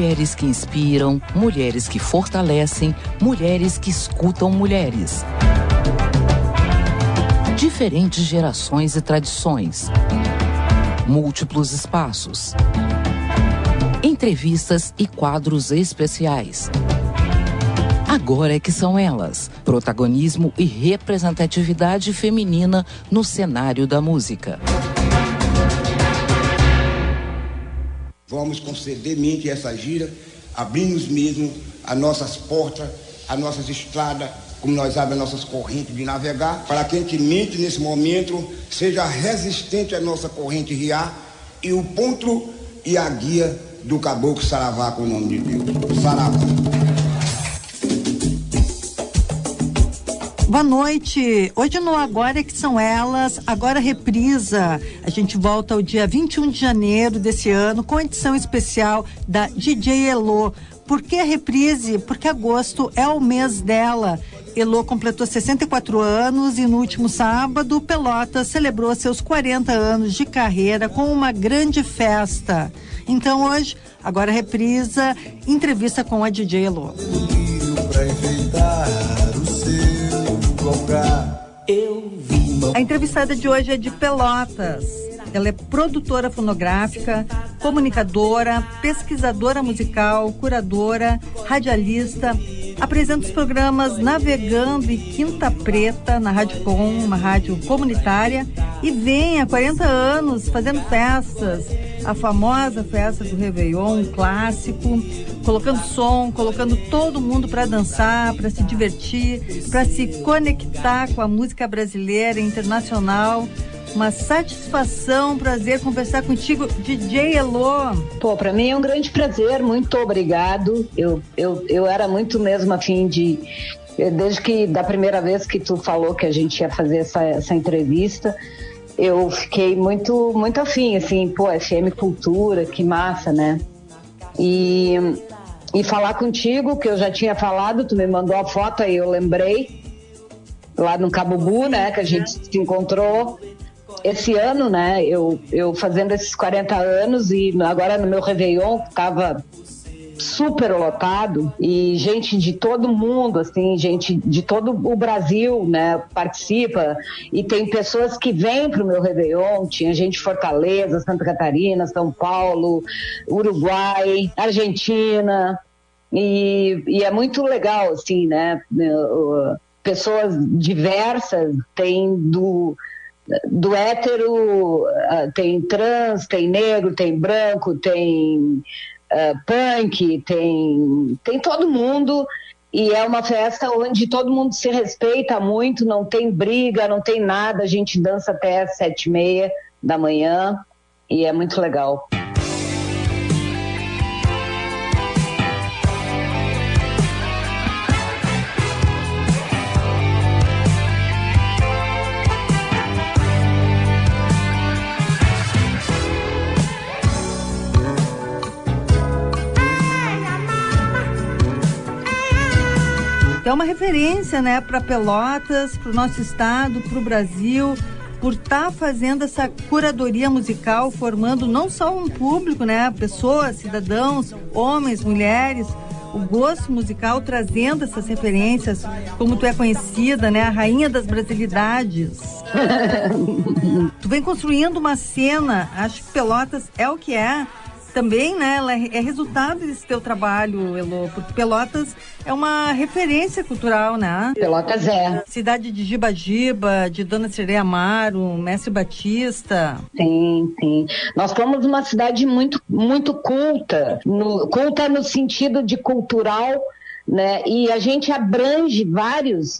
Mulheres que inspiram, mulheres que fortalecem, mulheres que escutam mulheres. Diferentes gerações e tradições. Múltiplos espaços. Entrevistas e quadros especiais. Agora é que são elas, protagonismo e representatividade feminina no cenário da música. Vamos conceder mente a essa gira, abrimos mesmo as nossas portas, as nossas estradas, como nós abrimos as nossas correntes de navegar, para que a gente mente nesse momento seja resistente à nossa corrente riar e o ponto e a guia do caboclo Saravá, com o nome de Deus. Saravá. Boa noite. Hoje no Agora é que são elas, agora reprisa. A gente volta ao dia 21 de janeiro desse ano com edição especial da DJ Elô. Por que a reprise? Porque agosto é o mês dela. Elô completou 64 anos e no último sábado, Pelotas celebrou seus 40 anos de carreira com uma grande festa. Então hoje, agora reprisa, entrevista com a DJ Elô. A entrevistada de hoje é de Pelotas. Ela é produtora fonográfica, comunicadora, pesquisadora musical, curadora, radialista. Apresenta os programas Navegando e Quinta Preta na Rádio Com, uma rádio comunitária, e vem há 40 anos fazendo festas. A famosa festa do Réveillon, um clássico, colocando som, colocando todo mundo para dançar, para se divertir, para se conectar com a música brasileira e internacional. Uma satisfação, um prazer conversar contigo, DJ Elô. Pô, pra mim é um grande prazer, muito obrigado. Eu era muito mesmo afim de... Desde que, da primeira vez que tu falou que a gente ia fazer essa entrevista, eu fiquei muito, muito afim, assim, pô, FM Cultura, que massa, né? E falar contigo, que eu já tinha falado, tu me mandou a foto, aí eu lembrei, lá no Cabubu, né, que a gente se encontrou esse ano, né, eu fazendo esses 40 anos e agora no meu Réveillon, que tava super lotado e gente de todo mundo, assim, gente de todo o Brasil, né, participa, e tem pessoas que vêm pro meu Réveillon, tinha gente de Fortaleza, Santa Catarina, São Paulo, Uruguai, Argentina, e é muito legal, assim, né, pessoas diversas, tem do hétero, tem trans, tem negro, tem branco, tem punk, tem todo mundo, e é uma festa onde todo mundo se respeita muito, não tem briga, não tem nada, a gente dança até 7h30 da manhã e é muito legal. É uma referência, né, para Pelotas, para o nosso estado, para o Brasil, por estar fazendo essa curadoria musical, formando não só um público, né, pessoas, cidadãos, homens, mulheres, o gosto musical, trazendo essas referências, como tu é conhecida, né, a rainha das brasilidades. Tu vem construindo uma cena, acho que Pelotas é o que é. Também, né, ela é resultado desse teu trabalho, Elô, porque Pelotas é uma referência cultural, né? Pelotas é. Cidade de Giba-Giba, de Dona Sereia Amaro, Mestre Batista. Sim, sim. Nós somos uma cidade muito, muito culta, culta no sentido de cultural, né? E a gente abrange vários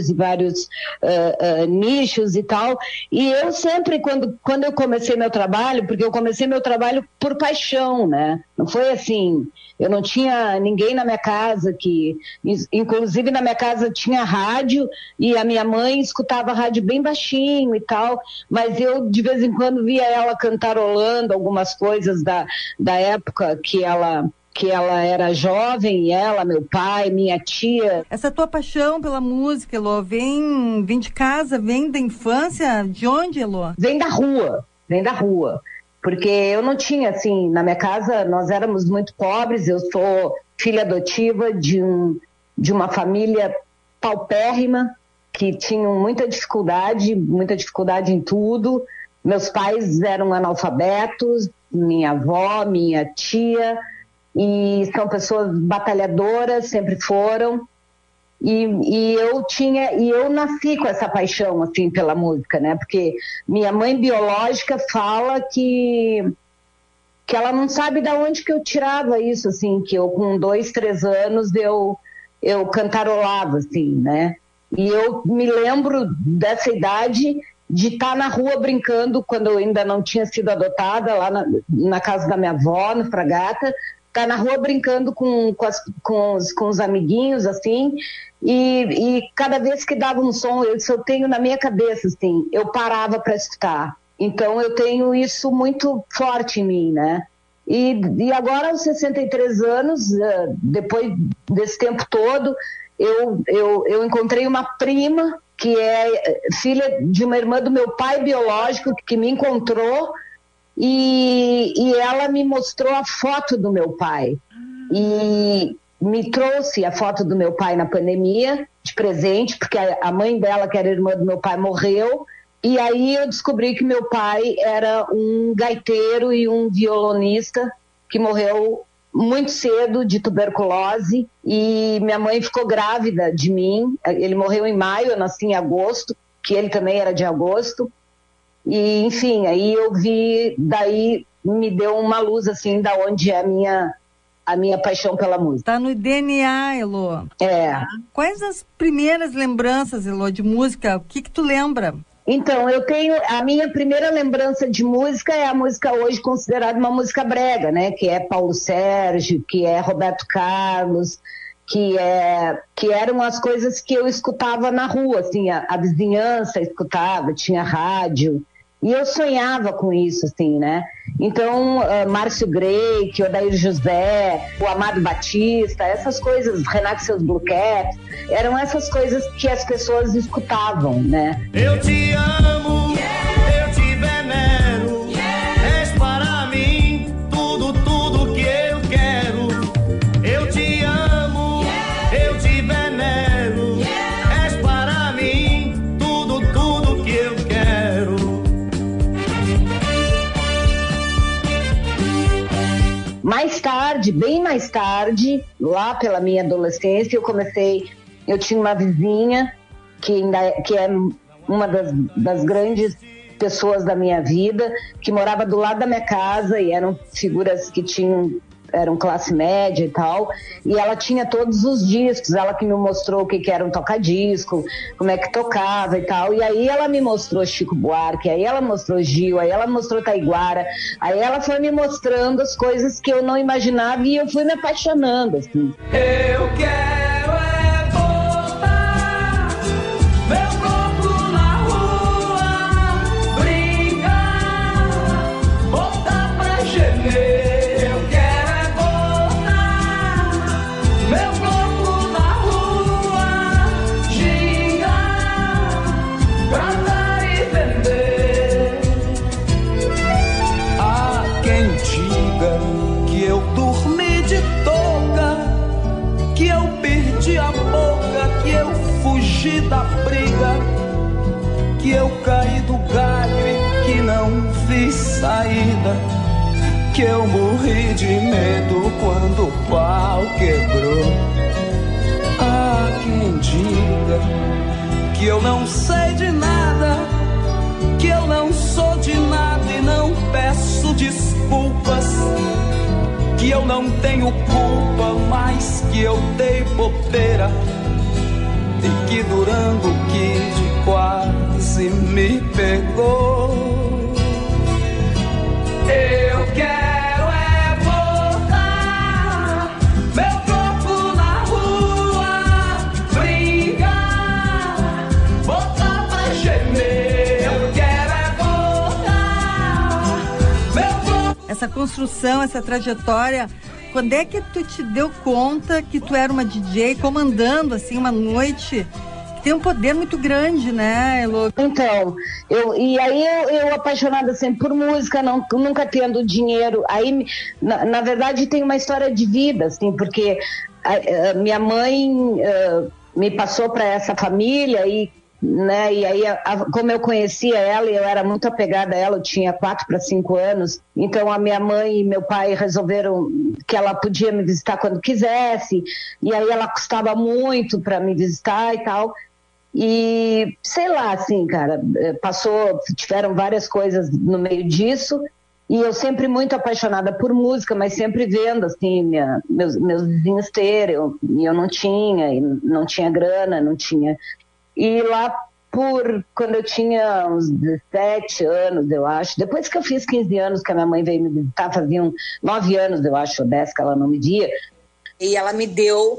nichos e tal, e eu sempre, quando eu comecei meu trabalho, porque eu comecei meu trabalho por paixão, né? Não foi assim, eu não tinha ninguém na minha casa inclusive na minha casa tinha rádio, e a minha mãe escutava rádio bem baixinho e tal, mas eu de vez em quando via ela cantarolando algumas coisas da época que ela era jovem, meu pai, minha tia. Essa tua paixão pela música, Elô, vem de casa, vem da infância? De onde, Elô? Vem da rua. Porque eu não tinha, assim, na minha casa nós éramos muito pobres, eu sou filha adotiva de uma família paupérrima, que tinham muita dificuldade em tudo. Meus pais eram analfabetos, minha avó, minha tia, e são pessoas batalhadoras, sempre foram. E eu nasci com essa paixão, assim, pela música, né? Porque minha mãe biológica fala que ela não sabe de onde que eu tirava isso, assim, que eu com 2, 3 anos eu cantarolava, assim, né? E eu me lembro dessa idade de estar na rua brincando, quando eu ainda não tinha sido adotada, lá na casa da minha avó, no Fragata, estar na rua brincando com os amiguinhos, assim, e cada vez que dava um som, eu tenho na minha cabeça, assim, eu parava para escutar. Então eu tenho isso muito forte em mim, né? E agora, aos 63 anos, depois desse tempo todo, eu encontrei uma prima que é filha de uma irmã do meu pai biológico, que me encontrou, e ela me mostrou a foto do meu pai. E me trouxe a foto do meu pai na pandemia, de presente, porque a mãe dela, que era irmã do meu pai, morreu. E aí eu descobri que meu pai era um gaiteiro e um violonista que morreu muito cedo de tuberculose, e minha mãe ficou grávida de mim. Ele morreu em maio, eu nasci em agosto, que ele também era de agosto. E, enfim, aí eu vi, daí me deu uma luz, assim, da onde é a minha paixão pela música. Tá no DNA, Elô. É. Quais as primeiras lembranças, Elô, de música? O que tu lembra? Então, a minha primeira lembrança de música é a música hoje considerada uma música brega, né? Que é Paulo Sérgio, que é Roberto Carlos, que eram as coisas que eu escutava na rua, assim, a vizinhança escutava, tinha rádio, e eu sonhava com isso, assim, né? Então, Márcio Greik, Odair José, o Amado Batista, essas coisas, Renato e seus Blue Caps, eram essas coisas que as pessoas escutavam, né? Eu te amo, eu te venero, és para mim tudo que eu quero. Eu te amo, eu te venero, és para mim tudo que eu quero. Mais tarde, bem mais tarde, lá pela minha adolescência, eu tinha uma vizinha que é uma das grandes pessoas da minha vida, que morava do lado da minha casa, e eram figuras que eram classe média e tal, e ela tinha todos os discos, ela que me mostrou o que era um toca-disco, como é que tocava e tal, e aí ela me mostrou Chico Buarque, aí ela mostrou Gil, aí ela mostrou Taiguara, aí ela foi me mostrando as coisas que eu não imaginava, e eu fui me apaixonando, assim. Eu quero botar meu corpo na rua, brincar, botar pra gemer. Da briga, que eu caí do galho e que não vi saída, que eu morri de medo quando o pau quebrou. Ah, quem diga que eu não sei de nada, que eu não sou de nada e não peço desculpas, que eu não tenho culpa, mas que eu dei bobeira, e que Durango Kid quase me pegou. Eu quero botar meu corpo na rua, brincar, botar pra gemer. Eu quero botar meu corpo. Essa construção, essa trajetória, quando é que tu te deu conta que tu era uma DJ comandando, assim, uma noite, que tem um poder muito grande, né, Elô? Então, eu apaixonada sempre por música, nunca tendo dinheiro. Aí, na verdade, tem uma história de vida, assim, porque a minha mãe me passou para essa família né, e aí, como eu conhecia ela, eu era muito apegada a ela, eu tinha 4 para 5 anos, então a minha mãe e meu pai resolveram que ela podia me visitar quando quisesse, e aí ela custava muito para me visitar e tal, e sei lá, assim, cara, tiveram várias coisas no meio disso, e eu sempre muito apaixonada por música, mas sempre vendo, assim, meus vizinhos terem, e eu não tinha grana, não tinha... E lá quando eu tinha uns 17 anos, eu acho, depois que eu fiz 15 anos que a minha mãe veio me visitar, faziam 9 anos, eu acho, ou 10 que ela não me via, e ela me deu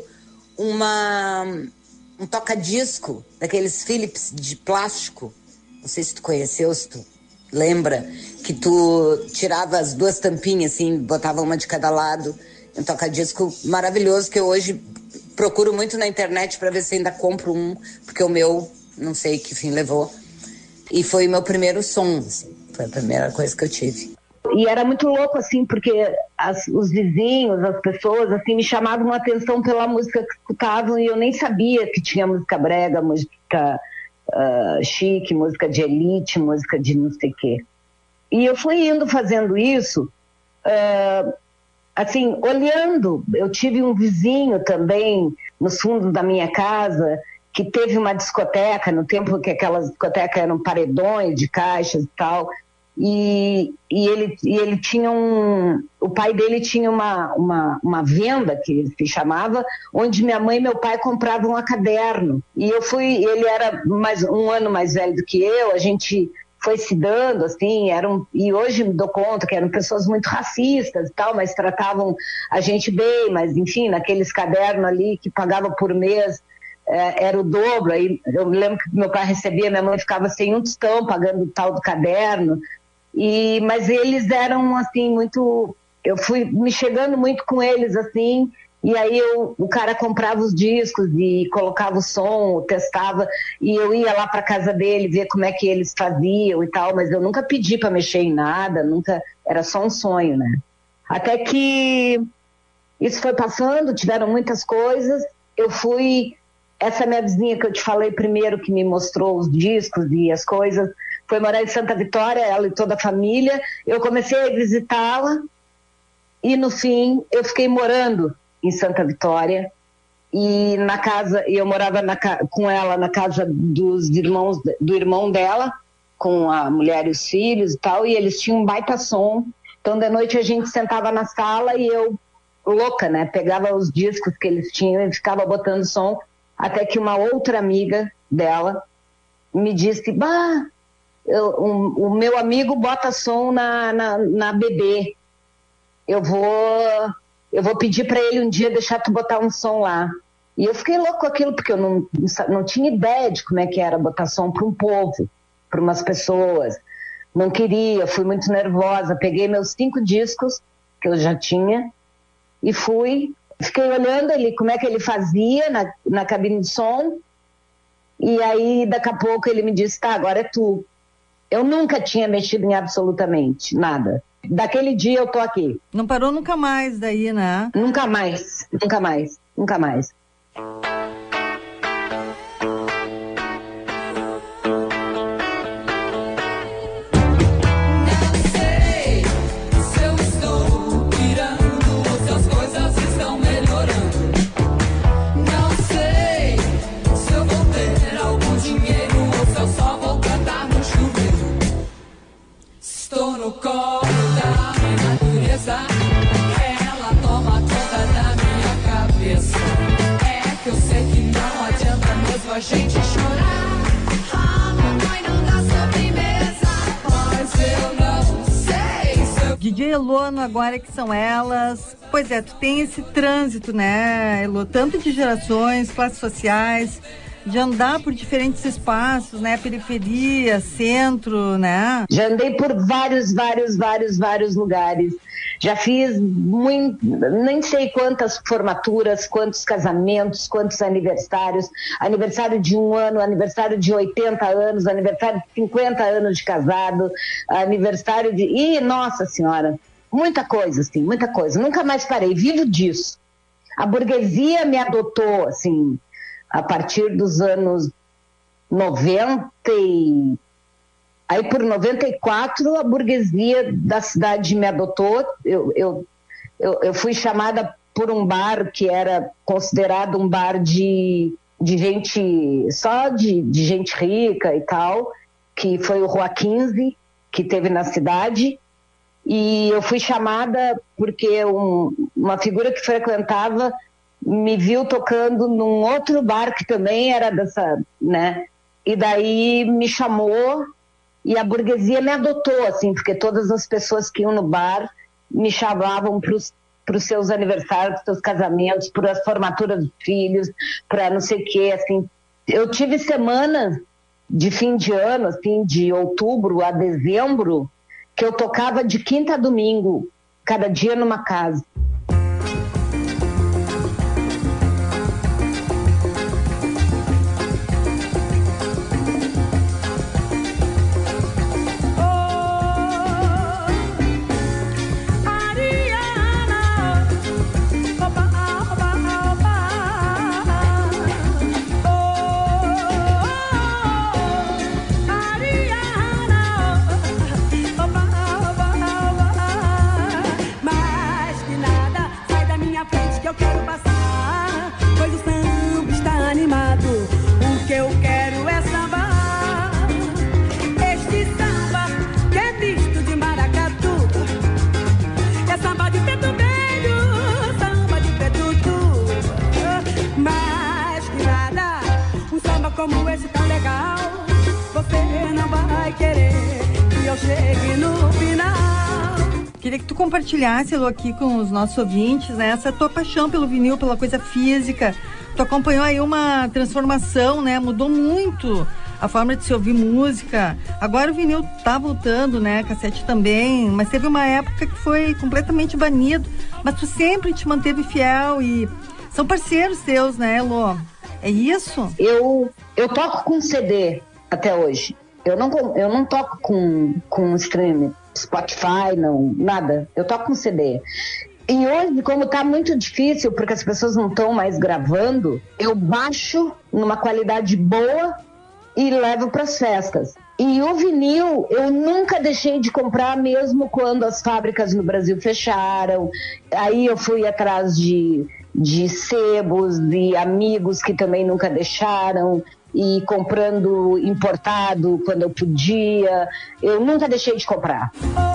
um toca-disco daqueles Philips de plástico, não sei se tu conheceu, se tu lembra, que tu tirava as 2 tampinhas, assim, botava uma de cada lado, um toca-disco maravilhoso que eu hoje procuro muito na internet para ver se ainda compro um, porque o meu, não sei que fim levou. E foi meu primeiro som, assim, foi a primeira coisa que eu tive. E era muito louco, assim, porque os vizinhos, as pessoas, assim, me chamavam a atenção pela música que escutavam e eu nem sabia que tinha música brega, música chique, música de elite, música de não sei o quê. E eu fui indo fazendo isso... assim, olhando, eu tive um vizinho também nos fundos da minha casa que teve uma discoteca, no tempo que aquelas discotecas eram paredões de caixas e tal, e ele tinha o pai dele tinha uma venda, que se chamava, onde minha mãe e meu pai compravam um caderno, e ele era um ano mais velho do que eu, a gente... foi se dando, assim, e hoje me dou conta que eram pessoas muito racistas e tal, mas tratavam a gente bem, mas enfim, naqueles cadernos ali que pagava por mês, era o dobro. Aí eu me lembro que meu pai recebia, minha mãe ficava sem um tostão pagando o tal do caderno, mas eles eram assim muito, eu fui me chegando muito com eles assim. E aí o cara comprava os discos e colocava o som, testava, e eu ia lá para casa dele ver como é que eles faziam e tal, mas eu nunca pedi para mexer em nada, nunca, era só um sonho, né? Até que isso foi passando, tiveram muitas coisas, essa minha vizinha que eu te falei primeiro, que me mostrou os discos e as coisas, foi morar em Santa Vitória, ela e toda a família, eu comecei a visitá-la, e no fim eu fiquei morando em Santa Vitória, e eu morava com ela na casa do irmão dela, com a mulher e os filhos e tal, e eles tinham um baita som, então de noite a gente sentava na sala e eu, louca, né, pegava os discos que eles tinham e ficava botando som, até que uma outra amiga dela me disse, o meu amigo bota som na BB, eu vou pedir para ele um dia deixar tu botar um som lá. E eu fiquei louco com aquilo, porque eu não tinha ideia de como é que era botar som para um povo, para umas pessoas. Não queria, fui muito nervosa. Peguei meus 5 discos, que eu já tinha, e fiquei olhando ele, como é que ele fazia na cabine de som. E aí, daqui a pouco, ele me disse, tá, agora é tu. Eu nunca tinha mexido em absolutamente nada. Daquele dia eu tô aqui. Não parou nunca mais daí, né? Nunca mais, nunca mais, nunca mais. A gente chorar, a mamãe não dá sobremesa, mas eu não sei se eu... DJ Elô, no Agora Que São Elas. Pois é, tu tem esse trânsito, né, Elô, tanto de gerações, classes sociais, de andar por diferentes espaços, né, periferia, centro, né? Já andei por vários lugares. Já fiz nem sei quantas formaturas, quantos casamentos, quantos aniversários, aniversário de 1 ano, aniversário de 80 anos, aniversário de 50 anos de casado, aniversário de... Ih, nossa senhora, muita coisa, assim, muita coisa. Nunca mais parei, vivo disso. A burguesia me adotou, assim, a partir dos anos 90 Aí, por 94, a burguesia da cidade me adotou. Eu fui chamada por um bar que era considerado um bar de gente, só de gente rica e tal, que foi o Rua 15, que teve na cidade. E eu fui chamada porque uma figura que frequentava me viu tocando num outro bar que também era dessa, né? E daí me chamou. E a burguesia me adotou, assim, porque todas as pessoas que iam no bar me chamavam para os seus aniversários, para os seus casamentos, para as formaturas dos filhos, para não sei o quê, assim. Eu tive semanas de fim de ano, assim, de outubro a dezembro, que eu tocava de quinta a domingo, cada dia numa casa. Como esse tão legal, você não vai querer que eu chegue no final. Queria que tu compartilhasse, Elô, aqui com os nossos ouvintes, né, essa tua paixão pelo vinil, pela coisa física. Tu acompanhou aí uma transformação, né? Mudou muito a forma de se ouvir música. Agora o vinil tá voltando, né? Cassete também, mas teve uma época que foi completamente banido. Mas tu sempre te manteve fiel e são parceiros teus, né, Elô? É isso? Eu toco com CD até hoje. Eu não toco com streaming, Spotify, não, nada. Eu toco com CD. E hoje, como tá muito difícil, porque as pessoas não estão mais gravando, eu baixo numa qualidade boa e levo para as festas. E o vinil, eu nunca deixei de comprar, mesmo quando as fábricas no Brasil fecharam. Aí eu fui atrás de sebos, de amigos que também nunca deixaram, e comprando importado quando eu podia. Eu nunca deixei de comprar.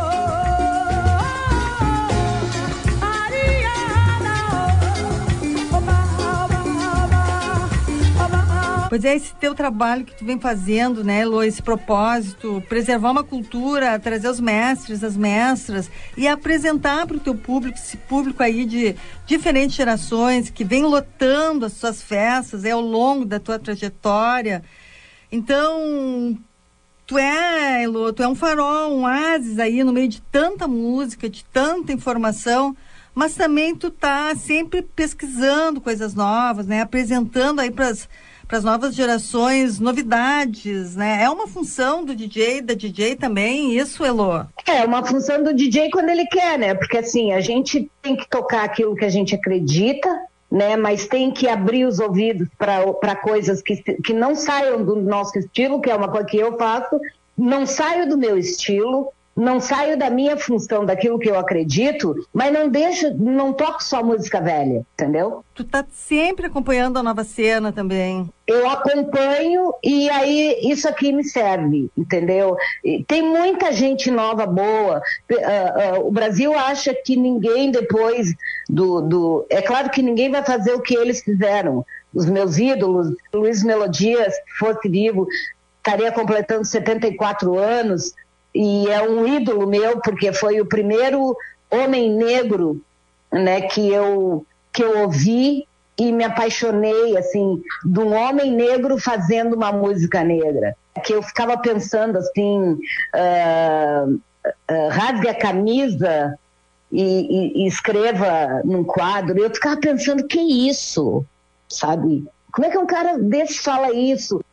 Pois é, esse teu trabalho que tu vem fazendo, né, Elô, esse propósito, preservar uma cultura, trazer os mestres, as mestras e apresentar para o teu público, esse público aí de diferentes gerações que vem lotando as suas festas ao longo da tua trajetória. Então, Elô, tu é um farol, um oásis aí no meio de tanta música, de tanta informação, mas também tu tá sempre pesquisando coisas novas, né, apresentando aí para as novas gerações, novidades, né? É uma função do DJ, da DJ também, isso, Elô? É uma função do DJ quando ele quer, né? Porque assim, a gente tem que tocar aquilo que a gente acredita, né? Mas tem que abrir os ouvidos para coisas que não saiam do nosso estilo, que é uma coisa que eu faço, não saio do meu estilo, não saio da minha função, daquilo que eu acredito, mas não toco só música velha, entendeu? Tu tá sempre acompanhando a nova cena também. Eu acompanho e aí isso aqui me serve, entendeu? Tem muita gente nova, boa. O Brasil acha que ninguém depois É claro que ninguém vai fazer o que eles fizeram. Os meus ídolos, Luiz Melodias, se fosse vivo, estaria completando 74 anos, e é um ídolo meu, porque foi o primeiro homem negro, né, que eu ouvi e me apaixonei, assim, de um homem negro fazendo uma música negra. Que eu ficava pensando, assim, rasgue a camisa, e escreva num quadro. Eu ficava pensando, que isso? Sabe? Como é que um cara desse fala isso?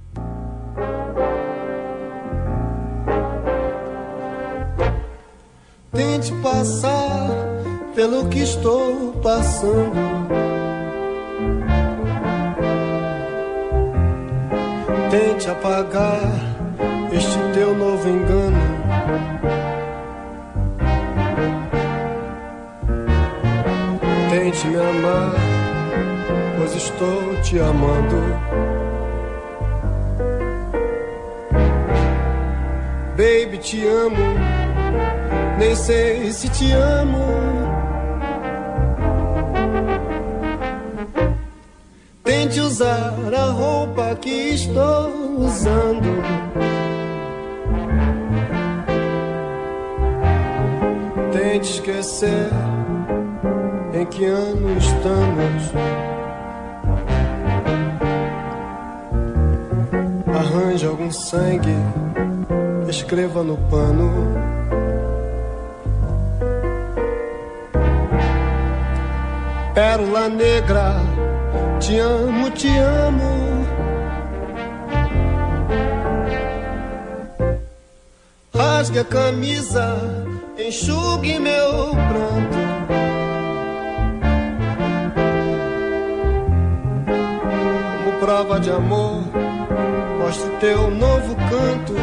Tente passar pelo que estou passando. Tente apagar este teu novo engano. Tente me amar, pois estou te amando. Baby, te amo, nem sei se te amo. Tente usar a roupa que estou usando. Tente esquecer em que ano estamos. Arranje algum sangue, escreva no pano. Pérola negra, te amo, te amo. Rasgue a camisa, enxugue meu pranto. Como prova de amor, mostre teu novo canto.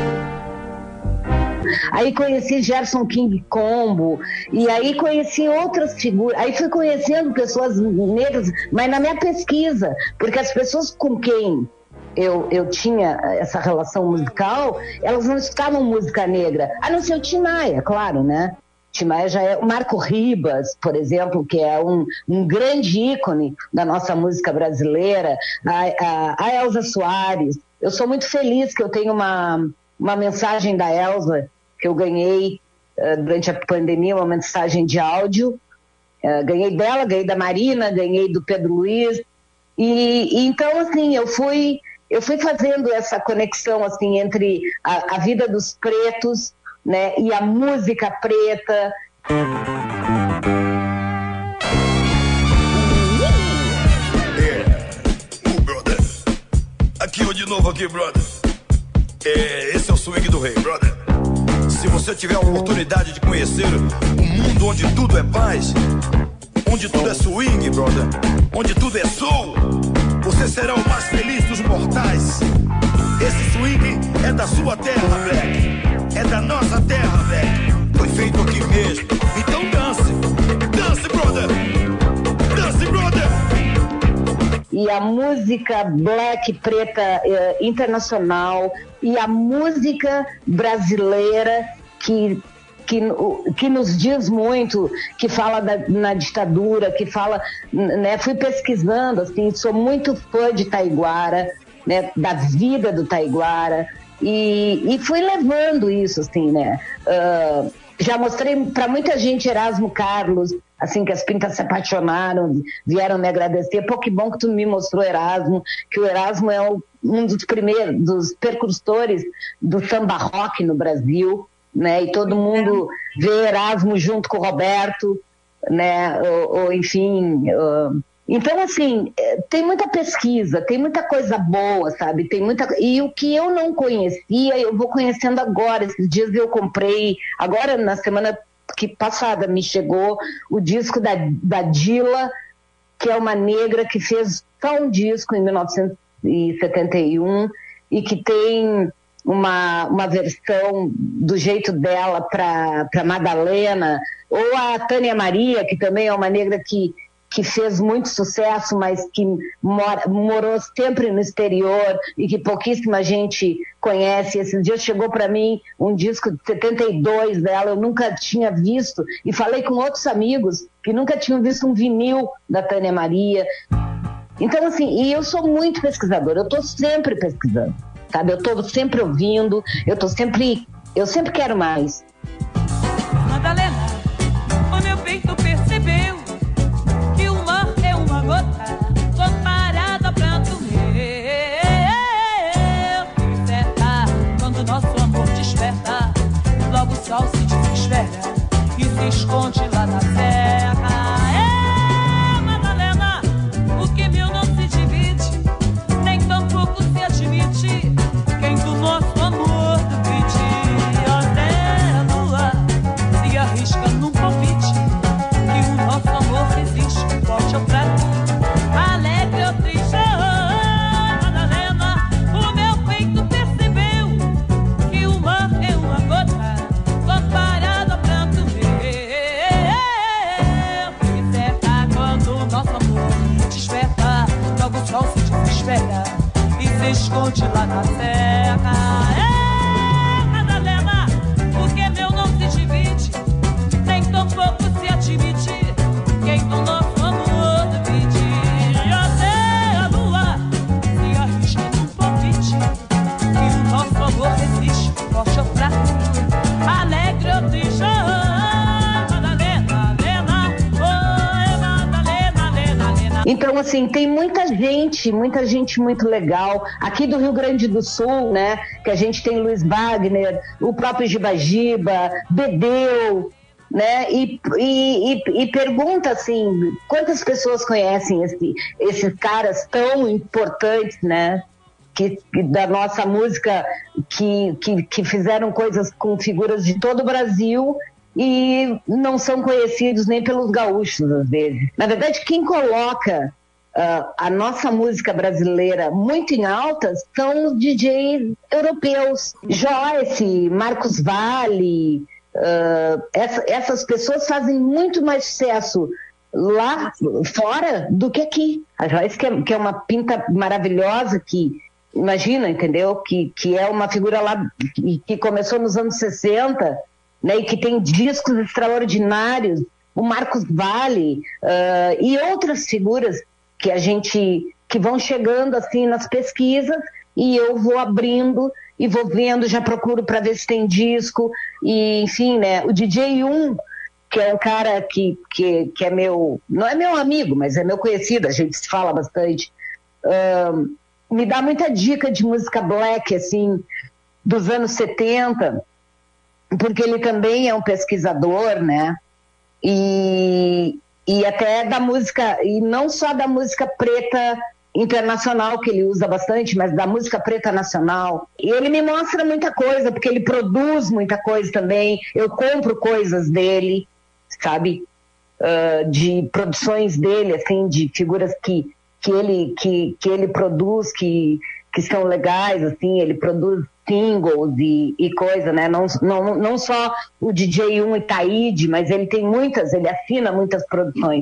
Aí conheci Gerson King Combo, e aí conheci outras figuras, aí fui conhecendo pessoas negras, mas na minha pesquisa, porque as pessoas com quem eu tinha essa relação musical, elas não escutavam música negra, a não ser o Tim Maia, claro, né? Tim Maia já é o Marco Ribas, por exemplo, que é um grande ícone da nossa música brasileira, a Elza Soares. Eu sou muito feliz que eu tenho uma mensagem da Elza, que eu ganhei durante a pandemia, uma mensagem de áudio. Ganhei dela, ganhei da Marina, ganhei do Pedro Luiz. E então, assim, eu fui fazendo essa conexão assim, entre a vida dos pretos, né, e a música preta. Brother. Aqui eu de novo aqui, brother. Esse é o swing do rei, brother. Se você tiver a oportunidade de conhecer um mundo onde tudo é paz, onde tudo é swing, brother, onde tudo é soul, você será o mais feliz dos mortais. Esse swing é da sua terra, Black. É da nossa terra, Black. Foi feito aqui mesmo. Então dance. Dance, brother. Dance, brother. E a música black, preta, internacional, e a música brasileira que nos diz muito, que fala na ditadura, que fala, né, fui pesquisando, assim, sou muito fã de Taiguara, né, da vida do Taiguara, e fui levando isso, assim, né, já mostrei para muita gente Erasmo Carlos, assim, que as pintas se apaixonaram, vieram me agradecer. Pô, que bom que tu me mostrou Erasmo, que o Erasmo é um dos primeiros, dos precursores do samba rock no Brasil, né? E todo mundo vê Erasmo junto com o Roberto, né? Ou enfim. Então, assim, tem muita pesquisa, tem muita coisa boa, sabe? Tem muita... E o que eu não conhecia, eu vou conhecendo agora. Esses dias eu comprei, agora na semana passada me chegou o disco da Dila, que é uma negra que fez só um disco em 1971 e que tem uma versão do jeito dela para Madalena, ou a Tânia Maria, que também é uma negra que fez muito sucesso, mas que morou sempre no exterior e que pouquíssima gente conhece. Esses dias chegou para mim um disco de 72 dela, eu nunca tinha visto, e falei com outros amigos que nunca tinham visto um vinil da Tânia Maria. Então, assim, e eu sou muito pesquisadora, eu estou sempre pesquisando, sabe? Eu estou sempre ouvindo, eu sempre quero mais. Madalena, o meu peito percebeu que o mar é uma gota comparada a pranto meu. Desperta, quando nosso amor desperta, logo o sol se desespera e se esconde lá na se esconde lá na serra. Madalena, porque meu não se divide, nem tão pouco se admite, quem do nosso amor divide. Até a lua se arrisca num palpite, e o nosso amor resiste, forte ou fraco, alegre ou triste. Então, assim, tem muita gente muito legal. Aqui do Rio Grande do Sul, né, que a gente tem Luiz Wagner, o próprio Giba Giba, Bedeu, né, e pergunta, assim, quantas pessoas conhecem esses caras tão importantes, né, da nossa música, que fizeram coisas com figuras de todo o Brasil e não são conhecidos nem pelos gaúchos, às vezes. Na verdade, quem coloca a nossa música brasileira muito em alta são os DJs europeus. Joyce, Marcos Valle, essas pessoas fazem muito mais sucesso lá fora do que aqui. A Joyce, que é uma pinta maravilhosa, que imagina, entendeu? Que é uma figura lá que começou nos anos 60, né, e que tem discos extraordinários, o Marcos Valle, e outras figuras que vão chegando assim nas pesquisas, e eu vou abrindo e vou vendo, já procuro para ver se tem disco, e enfim, né, o DJ 1, que é um cara que é meu, não é meu amigo, mas é meu conhecido, a gente se fala bastante, me dá muita dica de música black, assim, dos anos 70, porque ele também é um pesquisador, né, e até da música, e não só da música preta internacional, que ele usa bastante, mas da música preta nacional. E ele me mostra muita coisa, porque ele produz muita coisa também, eu compro coisas dele, sabe, de produções dele, assim, de figuras que ele produz, que são legais, assim, ele produz singles e coisa, né? Não só o DJ 1 Itaíde, mas ele tem ele assina muitas produções.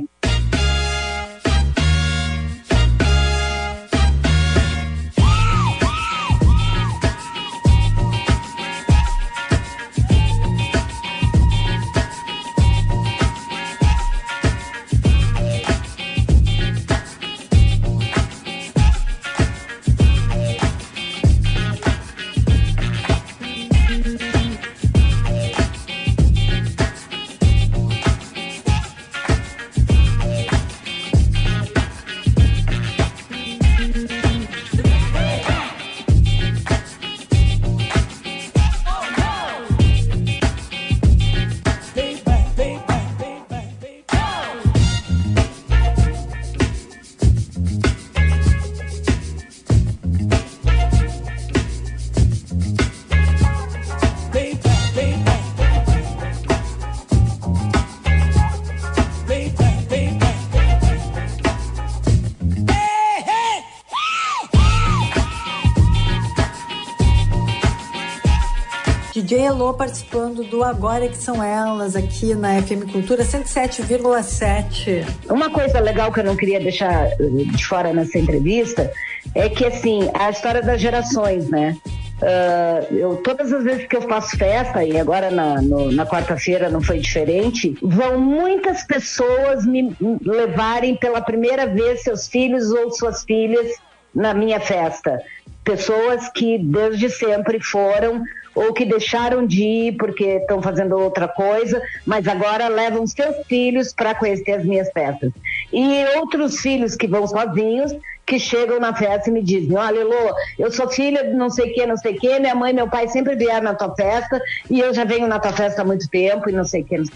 DJ Elô participando do Agora Que São Elas, aqui na FM Cultura 107,7. Uma coisa legal que eu não queria deixar de fora nessa entrevista é que, assim, a história das gerações, né? Todas as vezes que eu faço festa, e agora na quarta-feira não foi diferente, vão muitas pessoas me levarem pela primeira vez seus filhos ou suas filhas na minha festa. Pessoas que desde sempre foram ou que deixaram de ir porque estão fazendo outra coisa, mas agora levam seus filhos para conhecer as minhas festas. E outros filhos que vão sozinhos, que chegam na festa e me dizem: olha, Elô, eu sou filha de não sei o que, minha mãe e meu pai sempre vieram na tua festa e eu já venho na tua festa há muito tempo e não sei o que.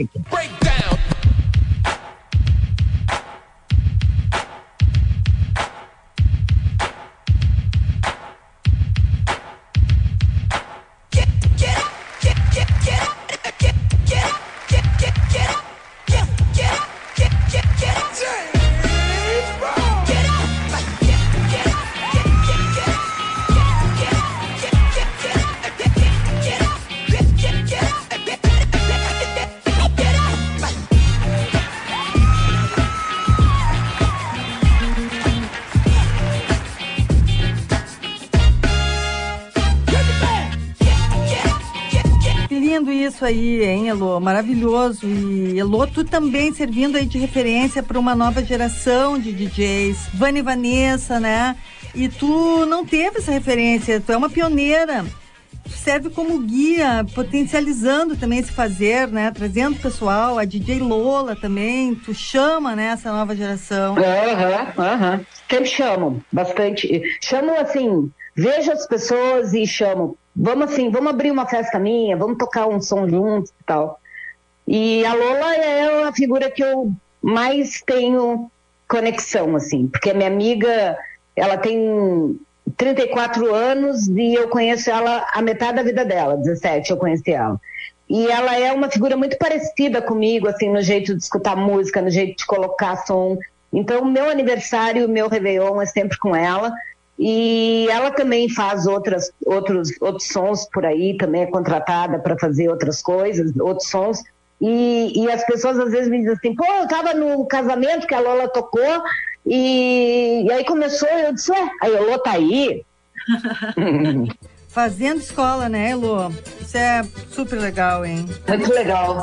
isso aí, hein, Elô? Maravilhoso. E, Elô, tu também servindo aí de referência para uma nova geração de DJs. Vani e Vanessa, né? E tu não teve essa referência, tu é uma pioneira. Tu serve como guia, potencializando também esse fazer, né? Trazendo pessoal, a DJ Lola também. Tu chama, né, essa nova geração. Sempre chamo, bastante. Chamo assim, vejo as pessoas e chamo. Vamos abrir uma festa minha, vamos tocar um som juntos e tal. E a Lola é a figura que eu mais tenho conexão, assim, porque a minha amiga, ela tem 34 anos e eu conheço ela a metade da vida dela, 17 eu conheci ela. E ela é uma figura muito parecida comigo, assim, no jeito de escutar música, no jeito de colocar som. Então, meu aniversário, meu Réveillon é sempre com ela. E ela também faz outros sons por aí, também é contratada para fazer outras coisas, outros sons. E as pessoas às vezes me dizem assim, pô, eu tava no casamento que a Lola tocou e aí começou, eu disse, a Elô tá aí. Fazendo escola, né, Elô? Isso é super legal, hein? Muito legal.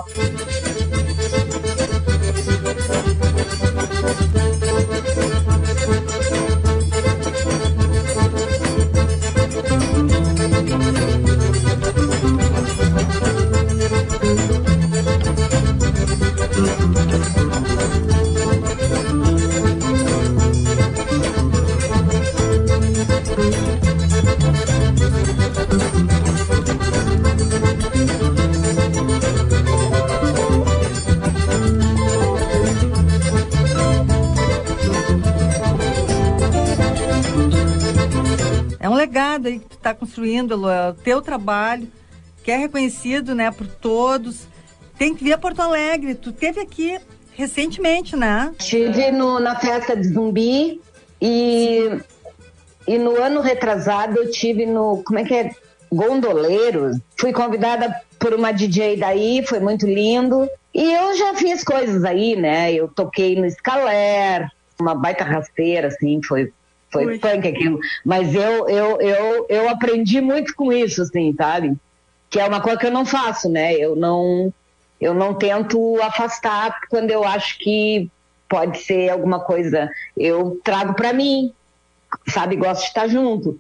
É um legado aí que tu tá construindo, Elô, é o teu trabalho, que é reconhecido, né, por todos. Tem que vir a Porto Alegre, tu esteve aqui recentemente, né? Estive na festa de Zumbi e no ano retrasado eu tive no, Gondoleiros. Fui convidada por uma DJ daí, foi muito lindo. E eu já fiz coisas aí, né? Eu toquei no Scaler, uma baita rasteira, assim, foi punk aquilo. Mas eu aprendi muito com isso, assim, sabe? Que é uma coisa que eu não faço, né? Eu não tento afastar quando eu acho que pode ser alguma coisa. Eu trago pra mim, sabe? Gosto de estar junto.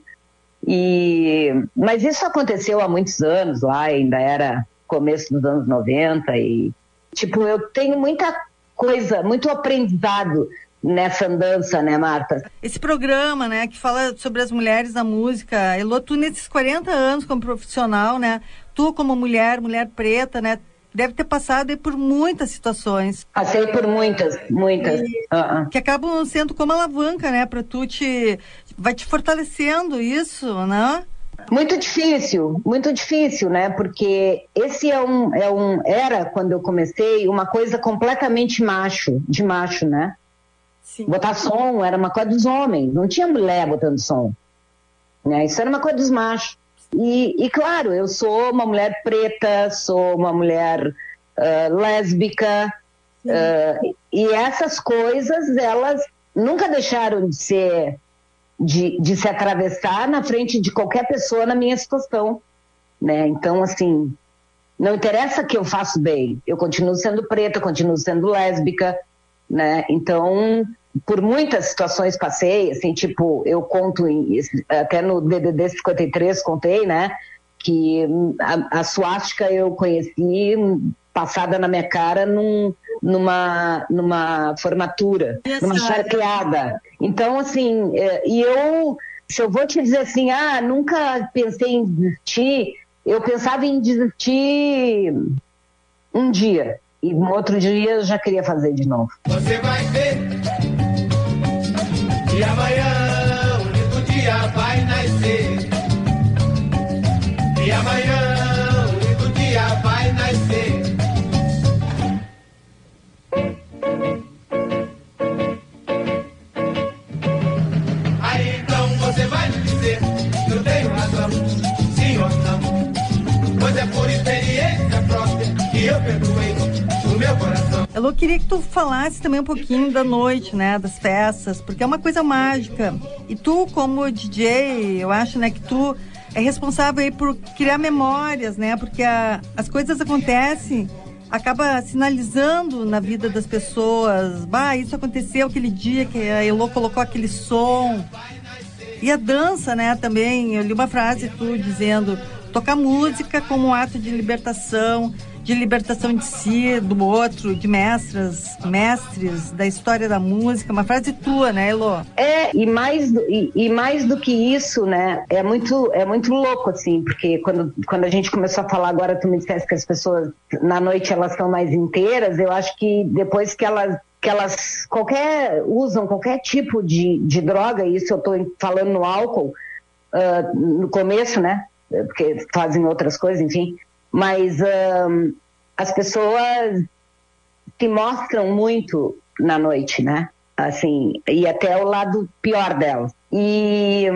Mas isso aconteceu há muitos anos lá, ainda era começo dos anos 90 e, tipo, eu tenho muita coisa, muito aprendizado nessa andança, né, Marta? Esse programa, né, que fala sobre as mulheres na música, Elô, tu nesses 40 anos como profissional, né, tu como mulher preta, né, deve ter passado aí por muitas situações. Passei por muitas. Que acabam sendo como alavanca, né, pra tu vai te fortalecendo isso, né? Muito difícil, né, porque esse era, quando eu comecei, uma coisa completamente de macho, né? Sim. Botar som era uma coisa dos homens, não tinha mulher botando som, né? Isso era uma coisa dos machos. E claro, eu sou uma mulher preta, sou uma mulher lésbica, e essas coisas, elas nunca deixaram de se atravessar na frente de qualquer pessoa na minha situação, né? Então, assim, não interessa que eu faço bem, eu continuo sendo preta, eu continuo sendo lésbica, né? Então, por muitas situações passei, assim, tipo, eu conto, até no DDD 53 contei, né, que a suástica eu conheci passada na minha cara numa formatura, numa charqueada. Então, assim, se eu vou te dizer assim, nunca pensei em desistir, eu pensava em desistir um dia, e no outro dia eu já queria fazer de novo. Você vai ver que amanhã um lindo dia vai nascer. E amanhã um lindo dia vai nascer. Aí então você vai me dizer que eu tenho razão, sim ou não? Pois é por experiência própria que eu perdoei o meu coração. Elô, queria que tu falasse também um pouquinho da noite, né, das festas, porque é uma coisa mágica. E tu, como DJ, eu acho, né, que tu é responsável aí por criar memórias, né? Porque as coisas acontecem, acaba sinalizando na vida das pessoas. Isso aconteceu aquele dia que a Elô colocou aquele som. E a dança, né, também. Eu li uma frase tu dizendo: tocar música como um ato de libertação de si, do outro, de mestres da história da música. Uma frase tua, né, Elô? E mais do que isso, né, é muito louco, assim, porque quando a gente começou a falar agora, tu me disseste que as pessoas, na noite, elas estão mais inteiras. Eu acho que depois que elas usam qualquer tipo de droga, isso eu estou falando no álcool, no começo, né, porque fazem outras coisas, enfim, mas as pessoas se mostram muito na noite, né, assim, e até o lado pior delas. E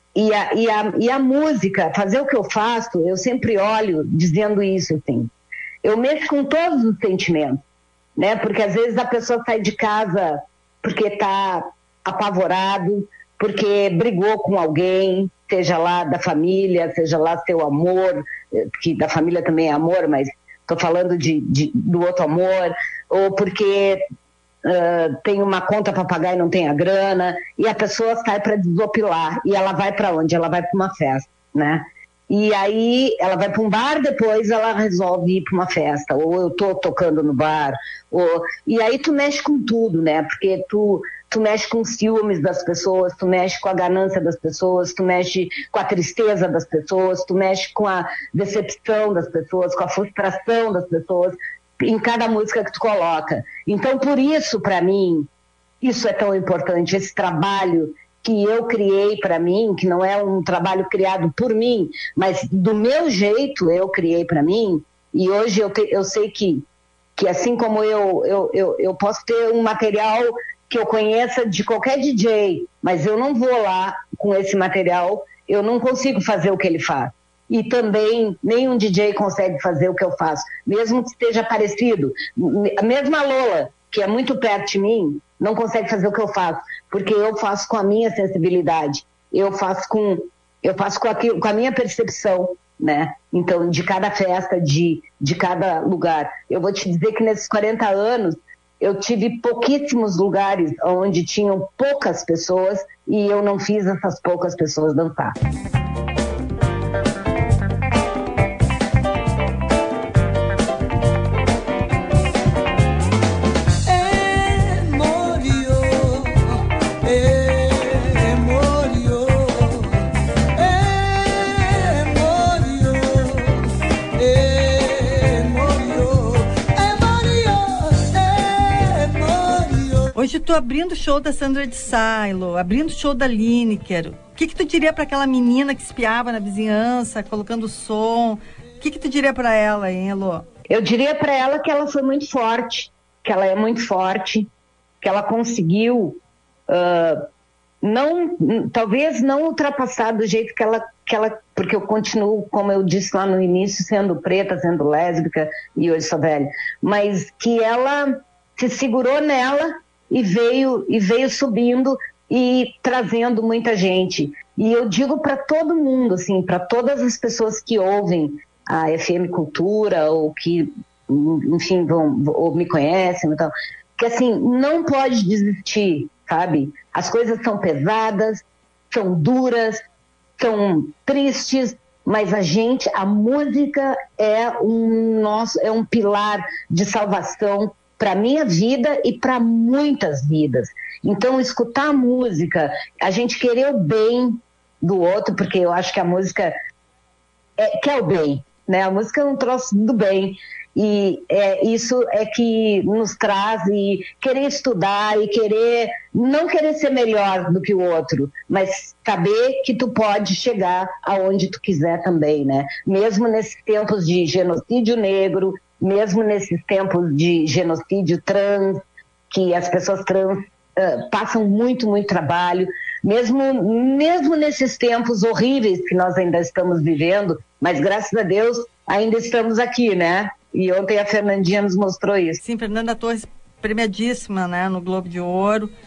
a música, fazer o que eu faço, eu sempre olho dizendo isso, assim, eu mexo com todos os sentimentos, né? Porque às vezes a pessoa sai de casa porque está apavorado, porque brigou com alguém, seja lá da família, seja lá seu amor, que da família também é amor, mas estou falando do outro amor, ou porque tem uma conta para pagar e não tem a grana, e a pessoa sai para desopilar. E ela vai para onde? Ela vai para uma festa, né? E aí ela vai para um bar, depois ela resolve ir para uma festa, ou eu tô tocando no bar, e aí tu mexe com tudo, né? Porque tu mexe com os ciúmes das pessoas, tu mexe com a ganância das pessoas, tu mexe com a tristeza das pessoas, tu mexe com a decepção das pessoas, com a frustração das pessoas, em cada música que tu coloca. Então, por isso, para mim, isso é tão importante, esse trabalho que eu criei para mim, que não é um trabalho criado por mim, mas do meu jeito eu criei para mim. E hoje eu sei que assim como eu posso ter um material que eu conheça de qualquer DJ, mas eu não vou lá com esse material, eu não consigo fazer o que ele faz. E também nenhum DJ consegue fazer o que eu faço, mesmo que esteja parecido. A mesma Lola, que é muito perto de mim, não consegue fazer o que eu faço, porque eu faço com a minha sensibilidade, eu faço com a minha percepção, né? Então, de cada festa, de cada lugar. Eu vou te dizer que nesses 40 anos, eu tive pouquíssimos lugares onde tinham poucas pessoas e eu não fiz essas poucas pessoas dançar. Hoje tu abrindo o show da Sandra de Sá, Elô, abrindo o show da Lineker. O que tu diria para aquela menina que espiava na vizinhança, colocando som? O que tu diria para ela, hein, Elô? Eu diria para ela que ela foi muito forte, que ela é muito forte, que ela conseguiu talvez não ultrapassar do jeito que ela, porque eu continuo, como eu disse lá no início, sendo preta, sendo lésbica e hoje sou velha, mas que ela se segurou nela e veio subindo e trazendo muita gente. E eu digo para todo mundo, assim, para todas as pessoas que ouvem a FM Cultura ou que, enfim, ou me conhecem, então, que assim, não pode desistir, sabe? As coisas são pesadas, são duras, são tristes, mas a música é um pilar de salvação para minha vida e para muitas vidas. Então, escutar a música, a gente querer o bem do outro, porque eu acho que a música quer o bem, né? A música é um troço do bem. E isso é que nos traz e querer estudar e não querer ser melhor do que o outro, mas saber que tu pode chegar aonde tu quiser também, né? Mesmo nesses tempos de genocídio negro, mesmo nesses tempos de genocídio trans, que as pessoas trans passam muito, muito trabalho, mesmo nesses tempos horríveis que nós ainda estamos vivendo, mas graças a Deus ainda estamos aqui, né? E ontem a Fernandinha nos mostrou isso. Sim, Fernanda Torres, premiadíssima, né, no Globo de Ouro.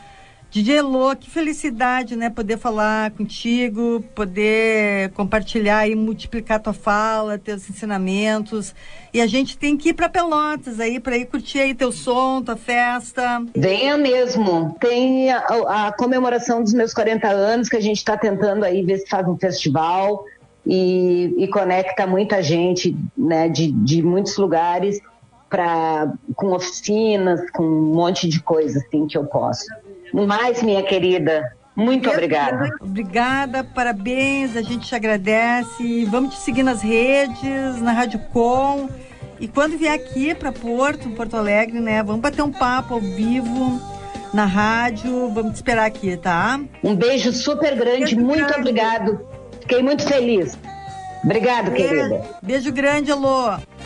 DJ Elô, que felicidade, né? Poder falar contigo, poder compartilhar e multiplicar tua fala, teus ensinamentos. E a gente tem que ir para Pelotas aí, para ir curtir aí teu som, tua festa. Venha mesmo. Tem a comemoração dos meus 40 anos, que a gente está tentando aí ver se faz um festival e conecta muita gente, né, de muitos lugares, com oficinas, com um monte de coisa assim que eu posso. Mais, minha querida, muito obrigada. Obrigada, parabéns, a gente te agradece. Vamos te seguir nas redes, na Rádio Com. E quando vier aqui para Porto Alegre, né, vamos bater um papo ao vivo na rádio. Vamos te esperar aqui, tá? Um beijo super grande, muito obrigado. Fiquei muito feliz. Obrigado, querida. Beijo grande, Elô.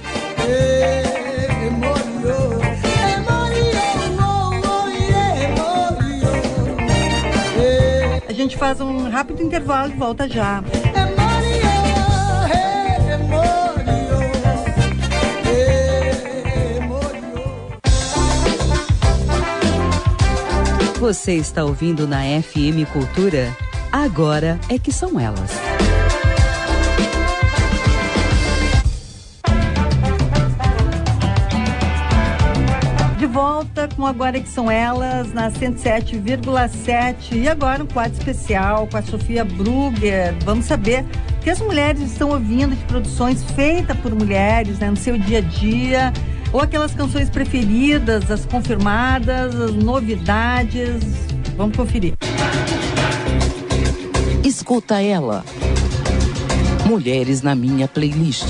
A gente faz um rápido intervalo e volta já. Você está ouvindo na FM Cultura? Agora é que são elas. De volta com Agora que são elas, na 107,7. E agora um quadro especial com a Sofia Brugger. Vamos saber o que as mulheres estão ouvindo de produções feitas por mulheres, né, no seu dia a dia, ou aquelas canções preferidas, as confirmadas, as novidades. Vamos conferir. Escuta ela. Mulheres na minha playlist.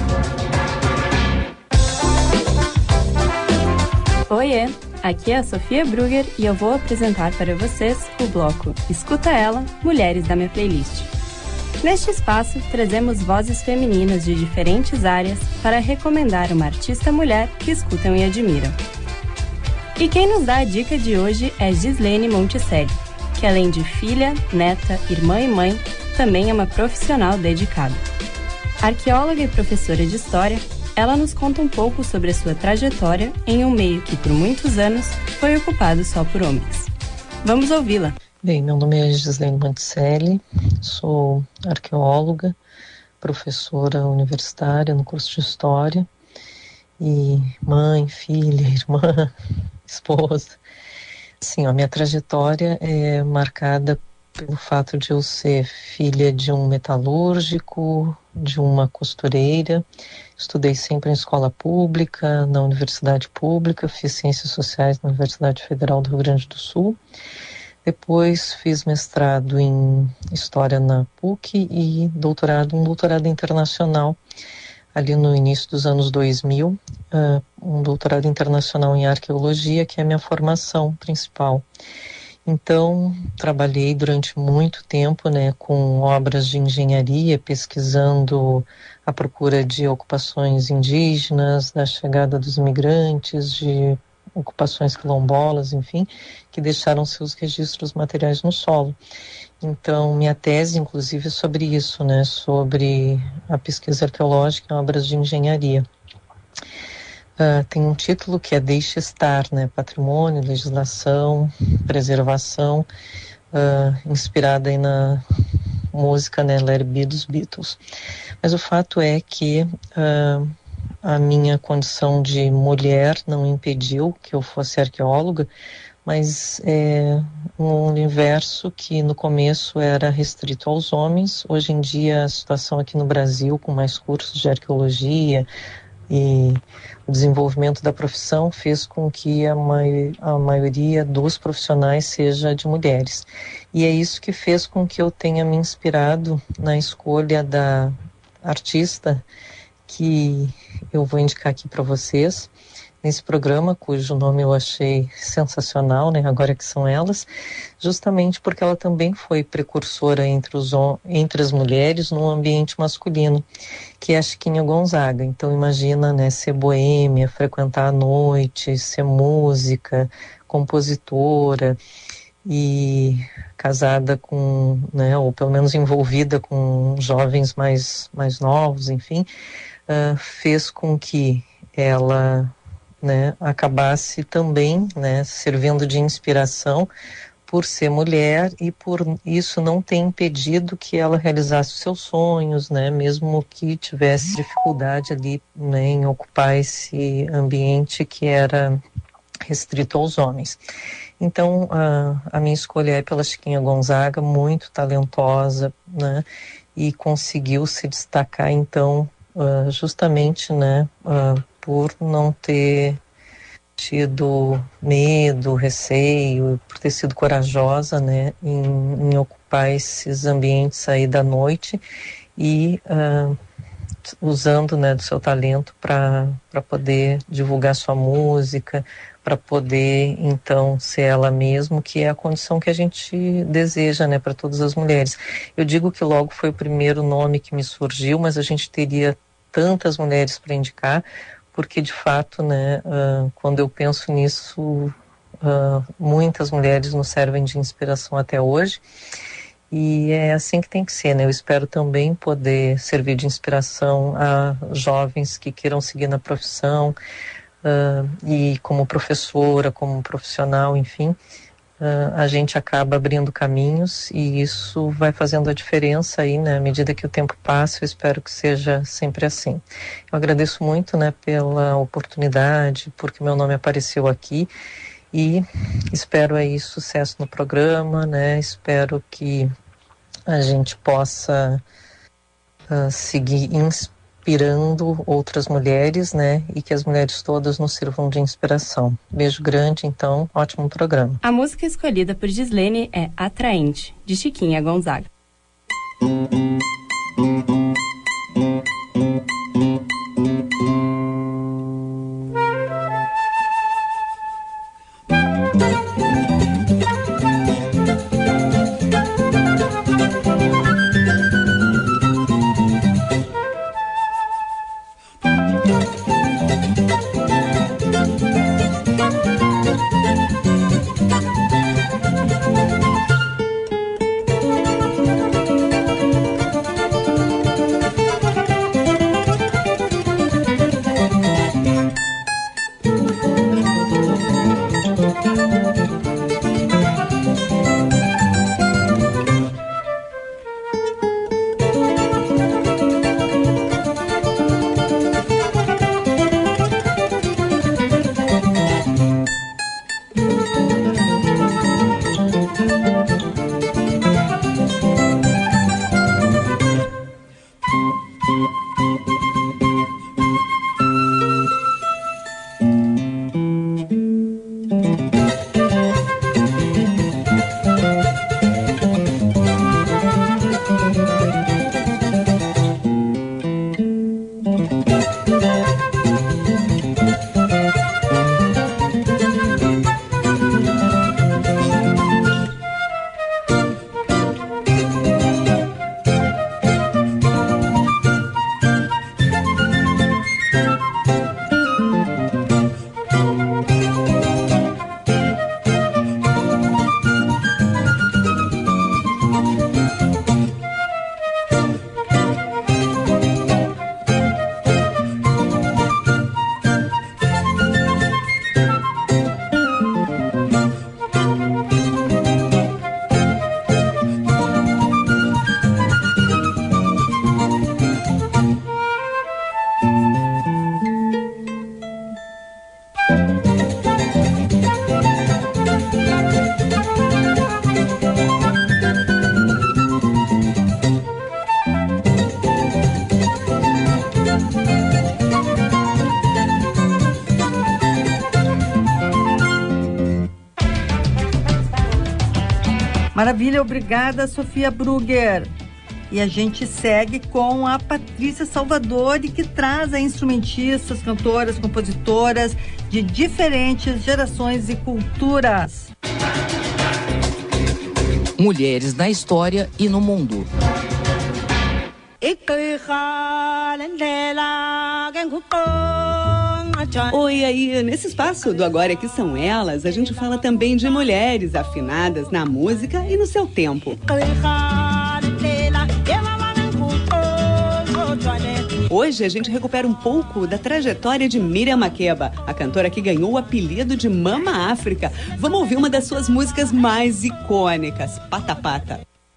Oiê, aqui é a Sofia Brugger e eu vou apresentar para vocês o bloco Escuta Ela, Mulheres da minha playlist. Neste espaço, trazemos vozes femininas de diferentes áreas para recomendar uma artista mulher que escutam e admiram. E quem nos dá a dica de hoje é Gislene Monticelli, que além de filha, neta, irmã e mãe, também é uma profissional dedicada. Arqueóloga e professora de história, ela nos conta um pouco sobre a sua trajetória em um meio que por muitos anos foi ocupado só por homens. Vamos ouvi-la. Bem, meu nome é Gislene Monticelli, sou arqueóloga, professora universitária no curso de História e mãe, filha, irmã, esposa. Sim, a minha trajetória é marcada pelo fato de eu ser filha de um metalúrgico, de uma costureira. Estudei sempre em escola pública, na universidade pública, fiz Ciências Sociais na Universidade Federal do Rio Grande do Sul. Depois fiz mestrado em História na PUC e um doutorado internacional ali no início dos anos 2000, um doutorado internacional em arqueologia, que é a minha formação principal. Então, trabalhei durante muito tempo, né, com obras de engenharia, pesquisando a procura de ocupações indígenas, da chegada dos imigrantes, de ocupações quilombolas, enfim, que deixaram seus registros materiais no solo. Então, minha tese, inclusive, é sobre isso, né, sobre a pesquisa arqueológica em obras de engenharia. Tem um título que é Deixe Estar, né, Patrimônio, Legislação, Preservação, inspirada aí na música, né, Let It Be dos Beatles. Mas o fato é que a minha condição de mulher não impediu que eu fosse arqueóloga, mas é um universo que no começo era restrito aos homens. Hoje em dia a situação aqui no Brasil, com mais cursos de arqueologia e o desenvolvimento da profissão, fez com que a maioria dos profissionais seja de mulheres. E é isso que fez com que eu tenha me inspirado na escolha da artista que eu vou indicar aqui para vocês nesse programa, cujo nome eu achei sensacional, né? Agora que são elas, justamente porque ela também foi precursora entre as mulheres no ambiente masculino, que é a Chiquinha Gonzaga. Então imagina, né, ser boêmia, frequentar a noite, ser música, compositora e casada com, né, ou pelo menos envolvida com jovens mais novos, enfim, fez com que ela, né, acabasse também, né, servindo de inspiração por ser mulher e por isso não ter impedido que ela realizasse os seus sonhos, né, mesmo que tivesse dificuldade ali, né, em ocupar esse ambiente que era restrito aos homens. Então, a minha escolha é pela Chiquinha Gonzaga, muito talentosa, né, e conseguiu se destacar, então, justamente, né, por não ter tido medo, receio, por ter sido corajosa, né, em ocupar esses ambientes aí da noite e usando, né, do seu talento para poder divulgar sua música, para poder então ser ela mesma, que é a condição que a gente deseja, né, para todas as mulheres. Eu digo que logo foi o primeiro nome que me surgiu, mas a gente teria tantas mulheres para indicar, porque de fato, né, quando eu penso nisso, muitas mulheres nos servem de inspiração até hoje, e é assim que tem que ser, né? Eu espero também poder servir de inspiração a jovens que queiram seguir na profissão, e como professora, como profissional, enfim, a gente acaba abrindo caminhos e isso vai fazendo a diferença aí, né? À medida que o tempo passa, eu espero que seja sempre assim. Eu agradeço muito, né, pela oportunidade, porque meu nome apareceu aqui e espero aí sucesso no programa, né? Espero que a gente possa seguir inspirando outras mulheres, né? E que as mulheres todas nos sirvam de inspiração. Beijo grande, então, ótimo programa. A música escolhida por Gislene é Atraente, de Chiquinha Gonzaga. Maravilha, obrigada, Sofia Brugger. E a gente segue com a Patrícia Salvadori, que traz a instrumentistas, cantoras, compositoras de diferentes gerações e culturas. Mulheres na história e no mundo. Oi, aí, nesse espaço do Agora Que São Elas, a gente fala também de mulheres afinadas na música e no seu tempo. Hoje a gente recupera um pouco da trajetória de Miriam Makeba, a cantora que ganhou o apelido de Mama África. Vamos ouvir uma das suas músicas mais icônicas, Pata Pata.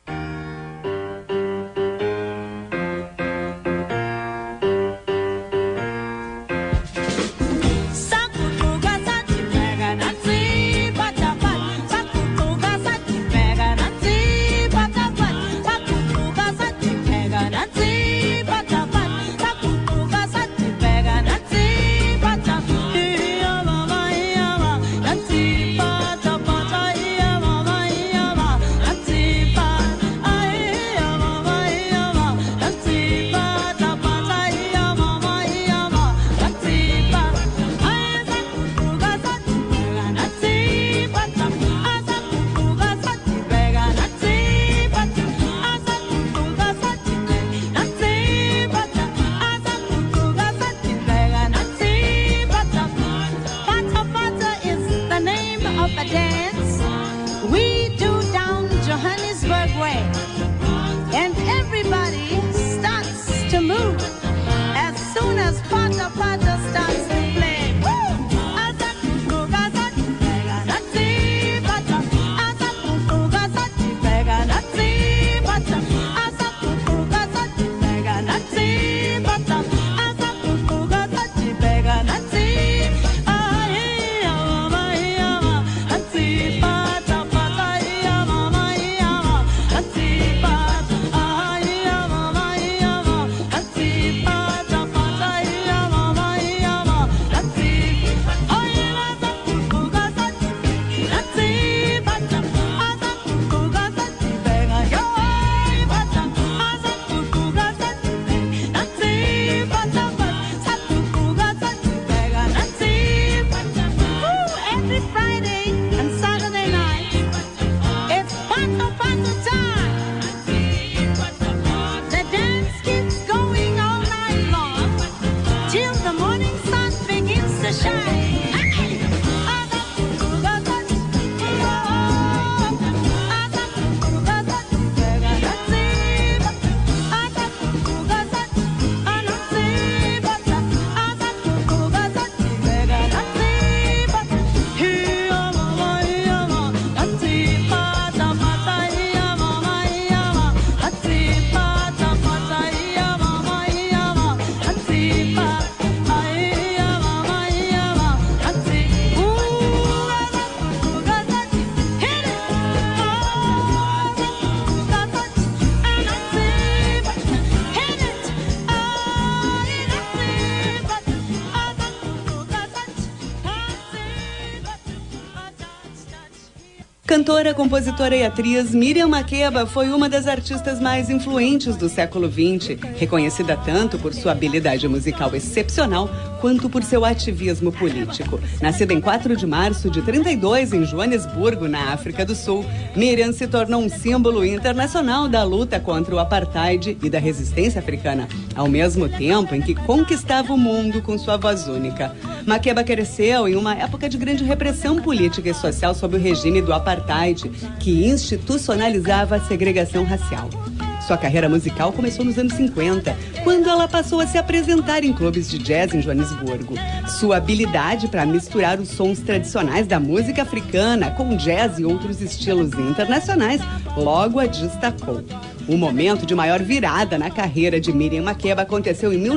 Cantora, compositora e atriz, Miriam Makeba foi uma das artistas mais influentes do século XX, reconhecida tanto por sua habilidade musical excepcional quanto por seu ativismo político. Nascida em 4 de março de 32 em Joanesburgo, na África do Sul, Miriam se tornou um símbolo internacional da luta contra o apartheid e da resistência africana, ao mesmo tempo em que conquistava o mundo com sua voz única. Makeba cresceu em uma época de grande repressão política e social sob o regime do apartheid, que institucionalizava a segregação racial. Sua carreira musical começou nos anos 50, quando ela passou a se apresentar em clubes de jazz em Joanesburgo. Sua habilidade para misturar os sons tradicionais da música africana com jazz e outros estilos internacionais logo a destacou. O momento de maior virada na carreira de Miriam Makeba aconteceu em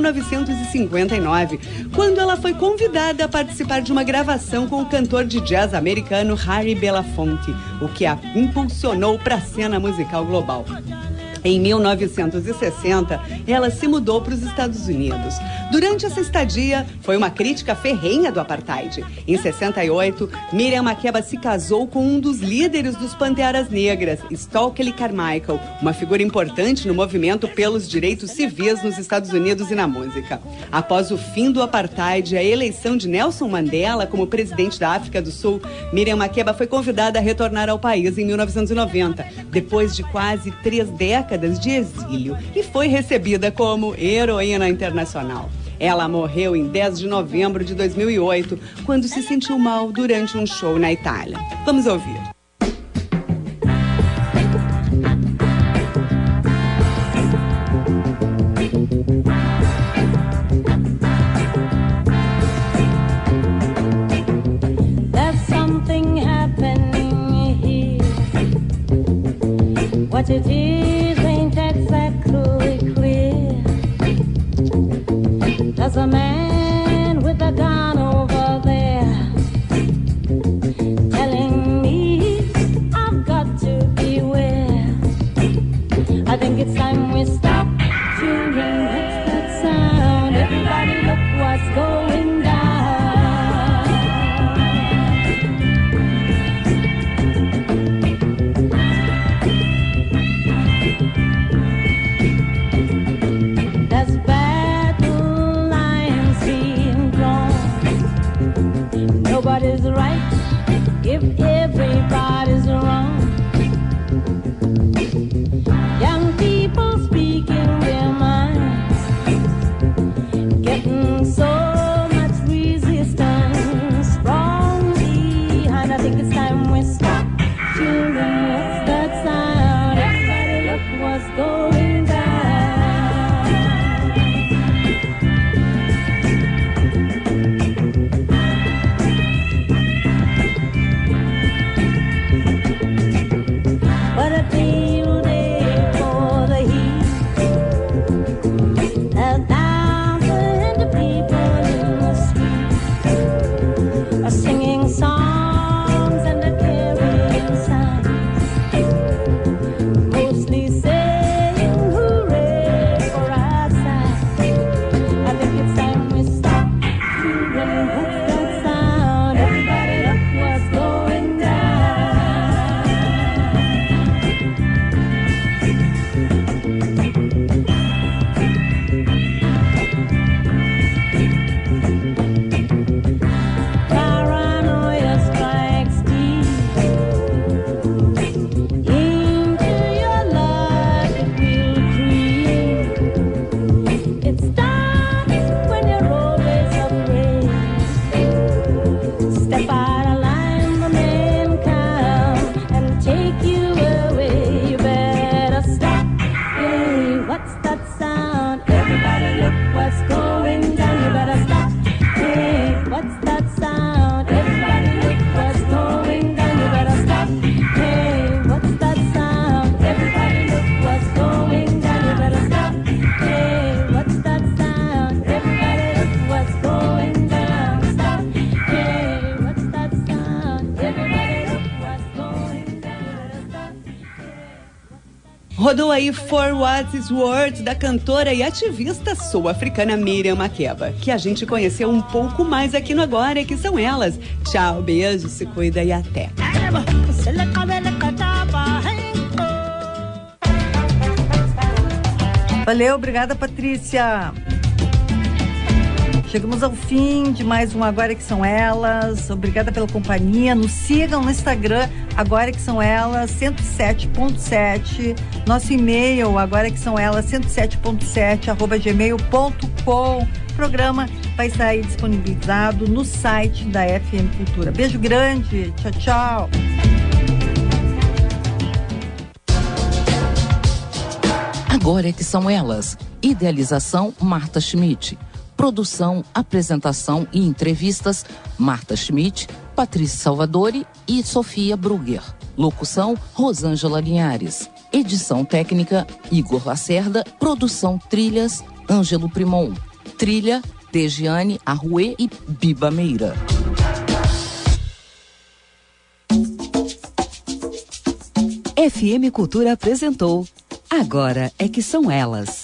1959, quando ela foi convidada a participar de uma gravação com o cantor de jazz americano Harry Belafonte, o que a impulsionou para a cena musical global. Em 1960, ela se mudou para os Estados Unidos. Durante essa estadia, foi uma crítica ferrenha do apartheid. Em 68, Miriam Makeba se casou com um dos líderes dos Panteras Negras, Stokely Carmichael, uma figura importante no movimento pelos direitos civis nos Estados Unidos e na música. Após o fim do apartheid e a eleição de Nelson Mandela como presidente da África do Sul, Miriam Makeba foi convidada a retornar ao país em 1990, depois de quase 3 décadas de exílio, e foi recebida como heroína internacional. Ela morreu em 10 de novembro de 2008, quando se sentiu mal durante um show na Itália. Vamos ouvir. What it is ain't exactly clear. There's a man with a gun over there telling me I've got to beware. I think it's time we stop tuning. What's that sound? Everybody look what's going down. There's battle lines being drawn. Nobody's right if everybody's wrong. Young people speaking their minds, getting so much resistance from behind. I think it's time we stop tuning. What's that sound? Everybody look what's going down. What a field day for the heat. There's thousands of people in the street, singing songs and carrying signs, mostly saying hooray for our side. I think it's time we stop tuning. What's that sound? Everybody look what's going down. Paranoia strikes deep into your life. It will creep. It starts when you're always afraid. Step out of line, the men come and take you away. You better stop. Hey, what's that sound? Everybody look what's going down. You better stop. Hey, what's that sound? Everybody look what's going down. You better stop. Hey, what's that sound? Everybody look what's going down. You better stop. Hey, what's that sound? Everybody look what's going down. Stop. Hey, what's that sound? Everybody look what's going down. You better stop. Rodou aí For What It's Worth, da cantora e ativista sul-africana Miriam Makeba, que a gente conheceu um pouco mais aqui no Agora, que são elas. Tchau, beijo, se cuida e até. Valeu, obrigada, Patrícia. Chegamos ao fim de mais um Agora Que São Elas. Obrigada pela companhia. Nos sigam no Instagram, Agora Que São Elas 107.7. Nosso e-mail, agora que são elas 107.7@gmail.com. O programa vai sair disponibilizado no site da FM Cultura. Beijo grande. Tchau, tchau. Agora Que São Elas. Idealização Marta Schmidt. Produção, apresentação e entrevistas Marta Schmidt, Patrícia Salvadori e Sofia Brugger. Locução Rosângela Linhares. Edição técnica Igor Lacerda. Produção trilhas Ângelo Primon. Trilha Dejiane Arruê e Biba Meira. FM Cultura apresentou Agora é que São Elas.